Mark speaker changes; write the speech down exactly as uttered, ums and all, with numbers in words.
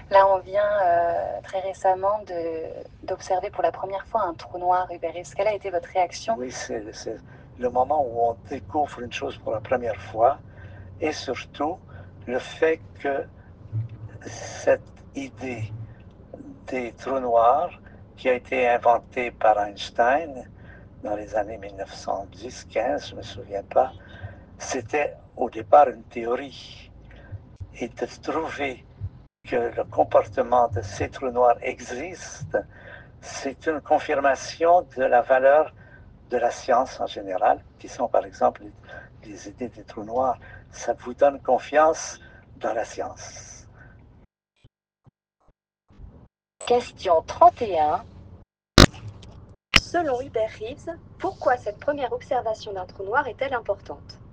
Speaker 1: Là, on vient euh, très récemment de- d'observer pour la première fois un trou noir, Hubert Reeves. Quelle a été votre réaction?
Speaker 2: Oui, c'est c'est le moment où on découvre une chose pour la première fois et surtout le fait que cette idée des trous noirs qui a été inventée par Einstein dans les années mille neuf cent dix quinze, je ne me souviens pas, c'était au départ une théorie. Et de trouver que le comportement de ces trous noirs existe, c'est une confirmation de la valeur de la science en général, qui sont par exemple les idées des trous noirs. Ça vous donne confiance dans la science.
Speaker 3: Question trente et un. Selon Hubert Reeves, pourquoi cette première observation d'un trou noir est-elle importante?